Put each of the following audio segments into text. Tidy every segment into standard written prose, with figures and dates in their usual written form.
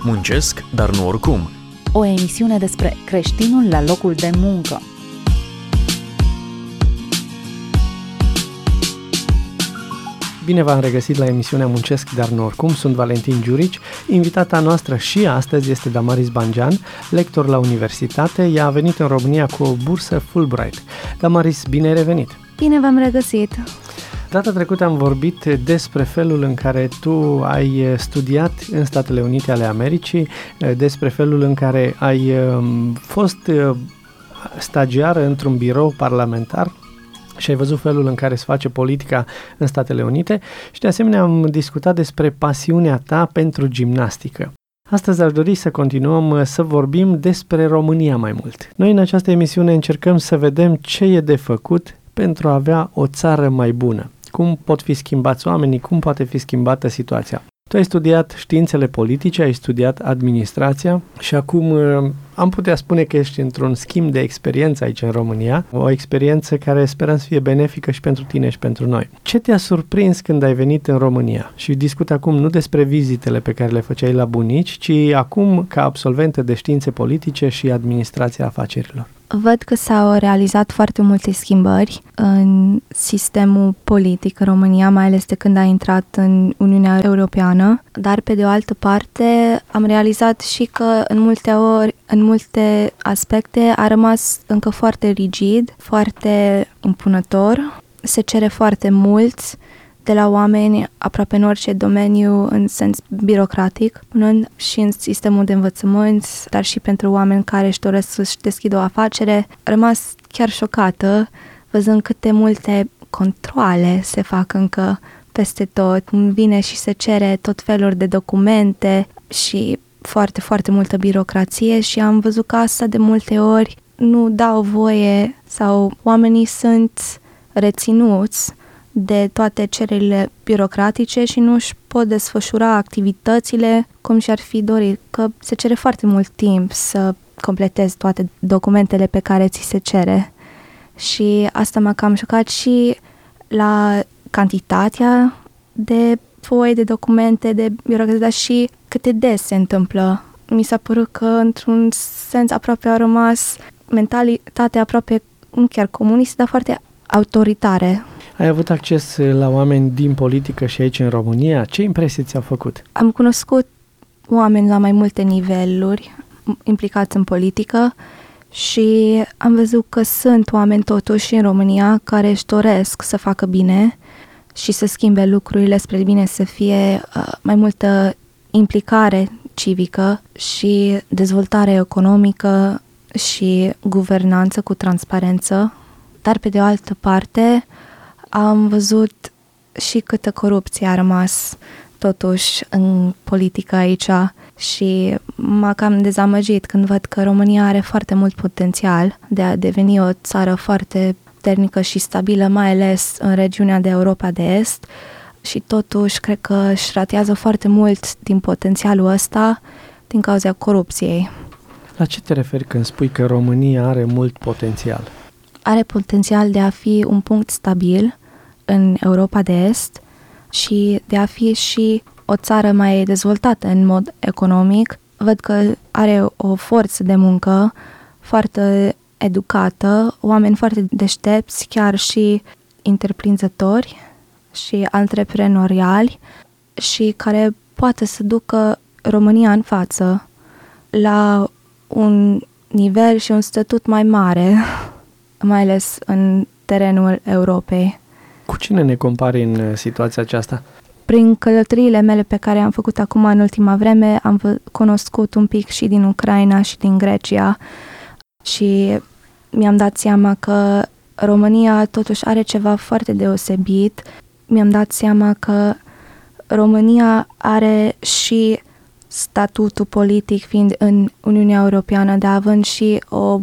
Muncesc, dar nu oricum. O emisiune despre creștinul la locul de muncă. Bine v-am regăsit la emisiunea Muncesc, dar nu oricum. Sunt Valentin Giurici. Invitata noastră și astăzi este Damaris Bangean, lector la universitate. Ea a venit în România cu o bursă Fulbright. Damaris, bine ai revenit! Bine v-am regăsit! Data trecută am vorbit despre felul în care tu ai studiat în Statele Unite ale Americii, despre felul în care ai fost stagiară într-un birou parlamentar și ai văzut felul în care se face politica în Statele Unite și de asemenea am discutat despre pasiunea ta pentru gimnastică. Astăzi aș dori să continuăm să vorbim despre România mai mult. Noi în această emisiune încercăm să vedem ce e de făcut pentru a avea o țară mai bună. Cum pot fi schimbați oamenii, cum poate fi schimbată situația. Tu ai studiat științele politice, ai studiat administrația și acum am putea spune că ești într-un schimb de experiență aici în România, o experiență care sperăm să fie benefică și pentru tine și pentru noi. Ce te-a surprins când ai venit în România? Și discut acum nu despre vizitele pe care le făceai la bunici, ci acum ca absolventă de științe politice și administrația afacerilor. Văd că s-au realizat foarte multe schimbări în sistemul politic în România, mai ales de când a intrat în Uniunea Europeană, dar pe de o altă parte am realizat și că în multe aspecte a rămas încă foarte rigid, foarte impunător, se cere foarte mult de la oameni aproape în orice domeniu în sens birocratic, punând și în sistemul de învățământ, dar și pentru oameni care își doresc să-și deschidă o afacere. Am rămas chiar șocată văzând câte multe controale se fac încă peste tot. Vine și se cere tot felul de documente și foarte, foarte multă birocrație și am văzut că asta de multe ori nu dau voie sau oamenii sunt reținuți de toate cererile birocratice și nu își pot desfășura activitățile cum și-ar fi dorit, că se cere foarte mult timp să completezi toate documentele pe care ți se cere. Și asta m-a cam șocat și la cantitatea de foi, de documente, de birocrație, dar și cât de des se întâmplă. Mi s-a părut că, într-un sens, aproape a rămas mentalitatea aproape, nu chiar comunistă, dar foarte autoritare. Ai avut acces la oameni din politică și aici în România? Ce impresii ți-au făcut? Am cunoscut oameni la mai multe niveluri implicați în politică și am văzut că sunt oameni totuși în România care își doresc să facă bine și să schimbe lucrurile spre bine, să fie mai multă implicare civică și dezvoltare economică și guvernanță cu transparență. Dar pe de o altă parte am văzut și câtă corupție a rămas totuși în politică aici și m-a cam dezamăgit când văd că România are foarte mult potențial de a deveni o țară foarte puternică și stabilă, mai ales în regiunea de Europa de Est, și totuși cred că își ratează foarte mult din potențialul ăsta din cauza corupției. La ce te referi când spui că România are mult potențial? Are potențial de a fi un punct stabil în Europa de Est și de a fi și o țară mai dezvoltată în mod economic. Văd că are o forță de muncă foarte educată, oameni foarte deștepți, chiar și întreprinzători și antreprenoriali și care poate să ducă România în față la un nivel și un statut mai mare, mai ales în terenul Europei. Cu cine ne compari în situația aceasta? Prin călătoriile mele pe care am făcut acum în ultima vreme, am cunoscut un pic și din Ucraina și din Grecia și mi-am dat seama că România totuși are ceva foarte deosebit. Mi-am dat seama că România are și statutul politic fiind în Uniunea Europeană, dar având și o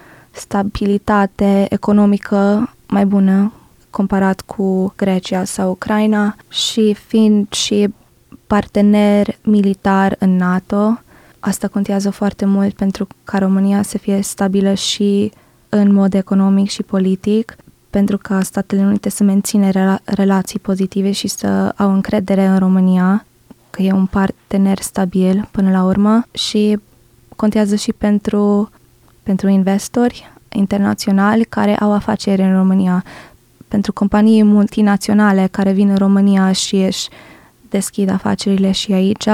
stabilitate economică mai bună comparat cu Grecia sau Ucraina și fiind și partener militar în NATO. Asta contează foarte mult pentru ca România să fie stabilă și în mod economic și politic, pentru ca Statele Unite să mențină relații pozitive și să au încredere în România. că e un partener stabil până la urmă și contează și pentru investori internaționali care au afaceri în România, pentru companii multinaționale care vin în România și își deschid afacerile și aici.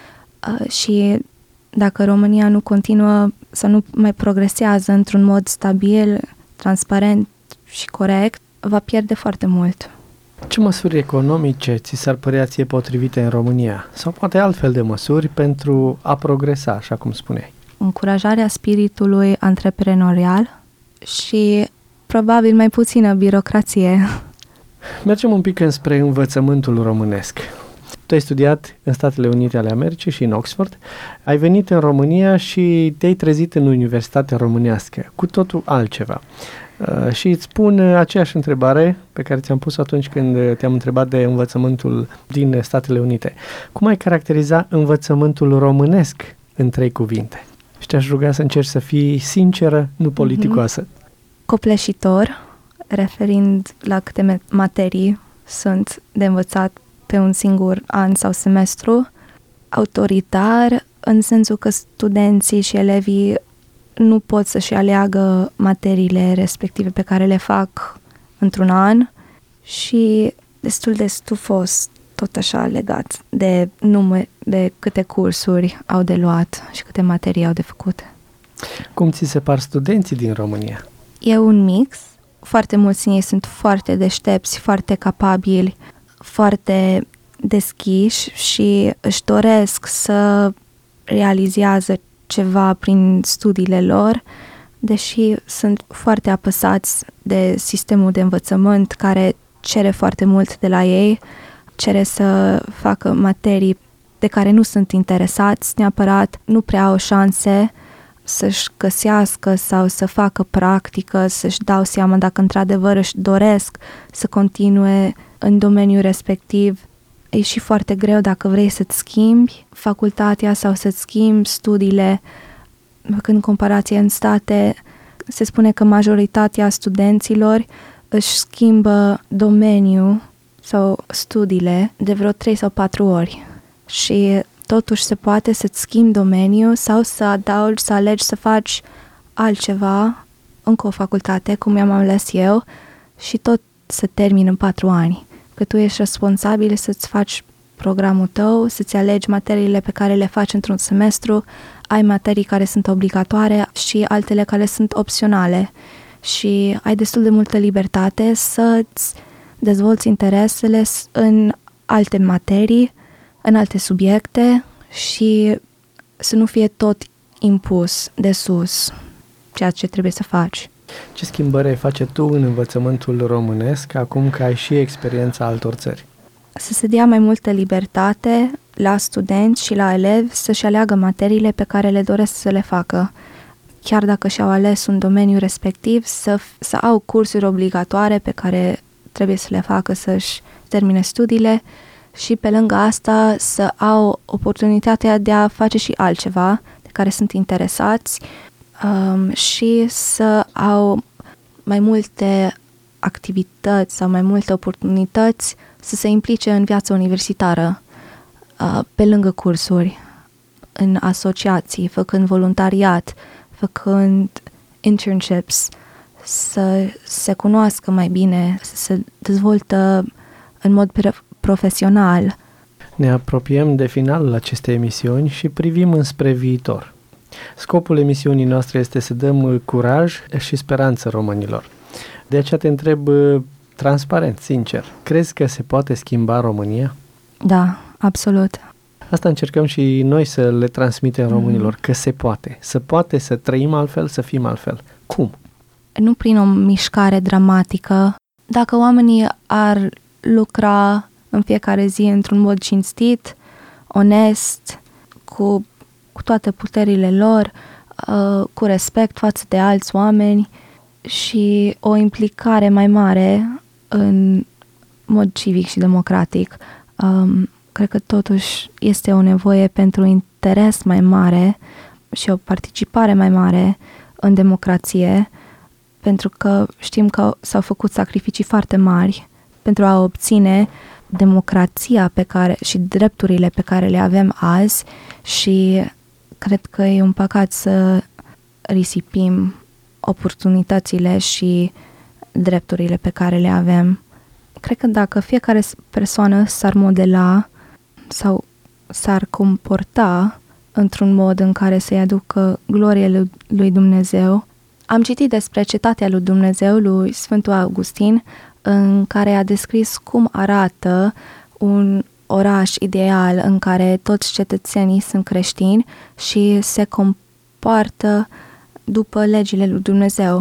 Și dacă România nu continuă sau nu mai progresează într-un mod stabil, transparent și corect, va pierde foarte mult. Ce măsuri economice ți s-ar părea ție potrivite în România? Sau poate altfel de măsuri pentru a progresa, așa cum spuneai? Încurajarea spiritului antreprenorial și probabil mai puțină birocrație. Mergem un pic înspre învățământul românesc. Tu ai studiat în Statele Unite ale Americii și în Oxford, ai venit în România și te-ai trezit în Universitatea Românească, cu totul altceva. Și îți pun aceeași întrebare pe care ți-am pus atunci când te-am întrebat de învățământul din Statele Unite. Cum ai caracteriza învățământul românesc în 3 cuvinte? Și te-aș ruga să încerci să fii sinceră, nu politicoasă. Copleșitor, referind la câte materii sunt de învățat pe un singur an sau semestru. Autoritar, în sensul că studenții și elevii nu pot să-și aleagă materiile respective pe care le fac într-un an și destul de stufos, tot așa legat de nume, de câte cursuri au de luat și câte materii au de făcut. Cum ți se par studenții din România? E un mix. Foarte mulți din ei sunt foarte deștepți, foarte capabili, foarte deschiși și își doresc să realizează ceva prin studiile lor, deși sunt foarte apăsați de sistemul de învățământ care cere foarte mult de la ei, cere să facă materii de care nu sunt interesați neapărat, nu prea au șanse să-și găsească sau să facă practică, să-și dau seama dacă într-adevăr își doresc să continue în domeniul respectiv. E și foarte greu dacă vrei să-ți schimbi facultatea sau să-ți schimbi studiile. În comparație în state, se spune că majoritatea studenților își schimbă domeniul sau studiile de vreo 3 sau 4 ori. Și totuși se poate să-ți schimbi domeniul sau să adaugi, să alegi să faci altceva, încă o facultate, cum i-am ales eu, și tot să termin în 4 ani. Că tu ești responsabil să-ți faci programul tău, să-ți alegi materiile pe care le faci într-un semestru, ai materii care sunt obligatoare și altele care sunt opționale. Și ai destul de multă libertate să-ți dezvolți interesele în alte materii, în alte subiecte și să nu fie tot impus de sus ceea ce trebuie să faci. Ce schimbări ai face tu în învățământul românesc acum că ai și experiența altor țări? Să se dea mai multă libertate la studenți și la elevi să-și aleagă materiile pe care le doresc să le facă. Chiar dacă și-au ales un domeniu respectiv, să au cursuri obligatoare pe care trebuie să le facă să-și termine studiile și pe lângă asta să au oportunitatea de a face și altceva de care sunt interesați și să au mai multe activități sau mai multe oportunități să se implice în viața universitară pe lângă cursuri, în asociații, făcând voluntariat, făcând internships, să se cunoască mai bine, să se dezvoltă în mod profesional. Ne apropiem de finalul acestei emisiuni și privim înspre viitor. Scopul emisiunii noastre este să dăm curaj și speranță românilor. De aceea te întreb transparent, sincer, crezi că se poate schimba România? Da, absolut. Asta încercăm și noi să le transmitem românilor, că se poate. Se poate să trăim altfel, să fim altfel. Cum? Nu prin o mișcare dramatică. Dacă oamenii ar lucra în fiecare zi într-un mod cinstit, onest, cu toate puterile lor, cu respect față de alți oameni și o implicare mai mare în mod civic și democratic, cred că totuși este o nevoie pentru interes mai mare și o participare mai mare în democrație, pentru că știm că s-au făcut sacrificii foarte mari pentru a obține democrația și drepturile pe care le avem azi și cred că e un păcat să risipim oportunitățile și drepturile pe care le avem. Cred că dacă fiecare persoană s-ar modela sau s-ar comporta într-un mod în care să-i aducă glorie lui Dumnezeu. Am citit despre cetatea lui Dumnezeu, lui Sfântul Augustin, în care a descris cum arată un oraș ideal în care toți cetățenii sunt creștini și se comportă după legile lui Dumnezeu,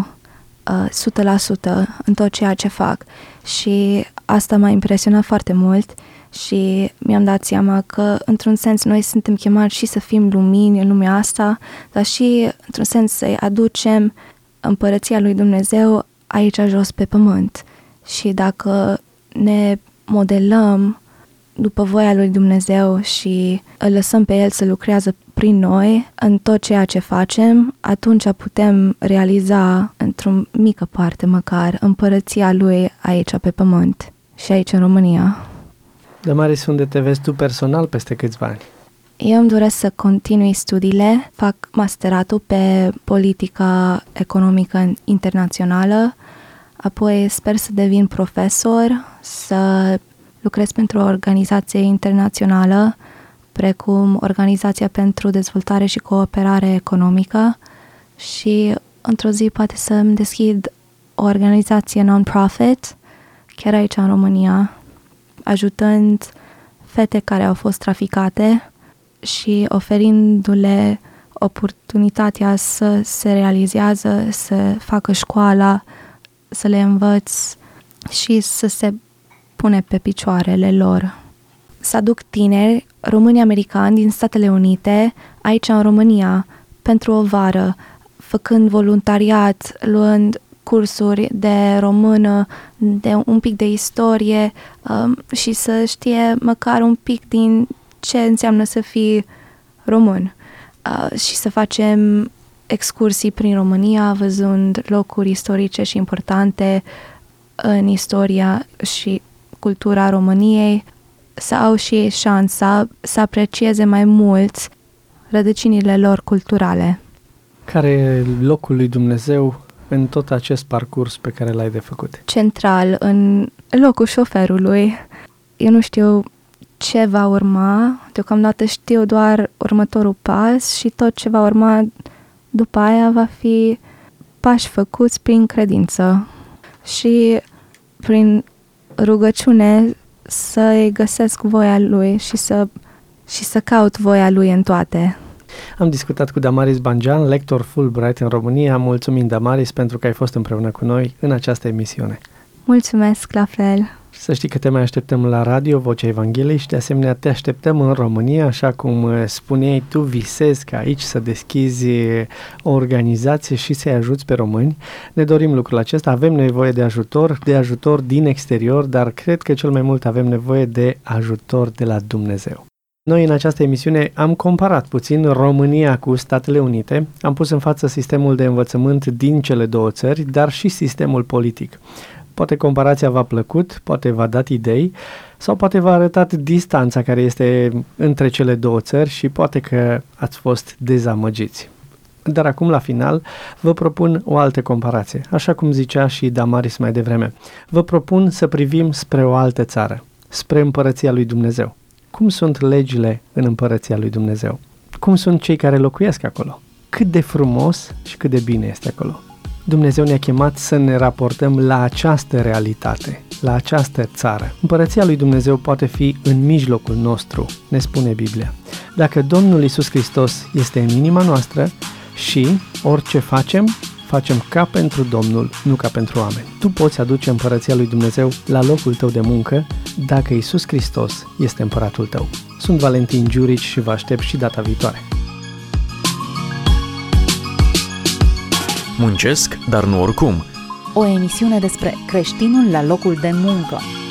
100% în tot ceea ce fac. Și asta m-a impresionat foarte mult și mi-am dat seama că, într-un sens, noi suntem chemați și să fim lumini în lumea asta, dar și, într-un sens, să-i aducem împărăția lui Dumnezeu aici jos pe pământ. Și dacă ne modelăm după voia lui Dumnezeu și îl lăsăm pe El să lucrează prin noi în tot ceea ce facem, atunci putem realiza, într-o mică parte măcar, împărăția Lui aici pe pământ și aici în România. Damaris, unde te vezi tu personal peste câțiva ani? Eu îmi doresc să continui studiile, fac masteratul pe politica economică internațională, apoi sper să devin profesor, să lucrez pentru o organizație internațională, precum Organizația pentru Dezvoltare și Cooperare Economică și într-o zi poate să-mi deschid o organizație non-profit, chiar aici în România, ajutând fete care au fost traficate și oferindu-le oportunitatea să se realizează, să facă școala, să le învăț și să se pune pe picioarele lor. Să aduc tineri români americani din Statele Unite aici în România pentru o vară, făcând voluntariat, luând cursuri de română, de un pic de istorie și să știe măcar un pic din ce înseamnă să fii român și să facem excursii prin România, văzând locuri istorice și importante în istoria și cultura României, să au și ei șansa să aprecieze mai mult rădăcinile lor culturale. Care e locul lui Dumnezeu în tot acest parcurs pe care l-ai de făcut? Central, în locul șoferului. Eu nu știu ce va urma, deocamdată știu doar următorul pas și tot ce va urma după aia va fi pași făcuți prin credință și prin rugăciune să-i găsesc voia lui și să caut voia lui în toate. Am discutat cu Damaris Bangean, lector Fulbright în România. Mulțumim, Damaris, pentru că ai fost împreună cu noi în această emisiune. Mulțumesc, la fel. Să știi că te mai așteptăm la radio Vocea Evangheliei și de asemenea te așteptăm în România, așa cum spuneai tu, visezi ca aici să deschizi o organizație și să-i ajuți pe români. Ne dorim lucrul acesta, avem nevoie de ajutor din exterior, dar cred că cel mai mult avem nevoie de ajutor de la Dumnezeu. Noi în această emisiune am comparat puțin România cu Statele Unite, am pus în față sistemul de învățământ din cele două țări, dar și sistemul politic. Poate comparația v-a plăcut, poate v-a dat idei sau poate v-a arătat distanța care este între cele două țări și poate că ați fost dezamăgiți. Dar acum, la final, vă propun o altă comparație, așa cum zicea și Damaris mai devreme. Vă propun să privim spre o altă țară, spre Împărăția lui Dumnezeu. Cum sunt legile în Împărăția lui Dumnezeu? Cum sunt cei care locuiesc acolo? Cât de frumos și cât de bine este acolo? Dumnezeu ne-a chemat să ne raportăm la această realitate, la această țară. Împărăția lui Dumnezeu poate fi în mijlocul nostru, ne spune Biblia. Dacă Domnul Iisus Hristos este în inima noastră și orice facem ca pentru Domnul, nu ca pentru oameni. Tu poți aduce Împărăția lui Dumnezeu la locul tău de muncă dacă Iisus Hristos este împăratul tău. Sunt Valentin Giurici și vă aștept și data viitoare. Muncesc, dar nu oricum. O emisiune despre creștinul la locul de muncă.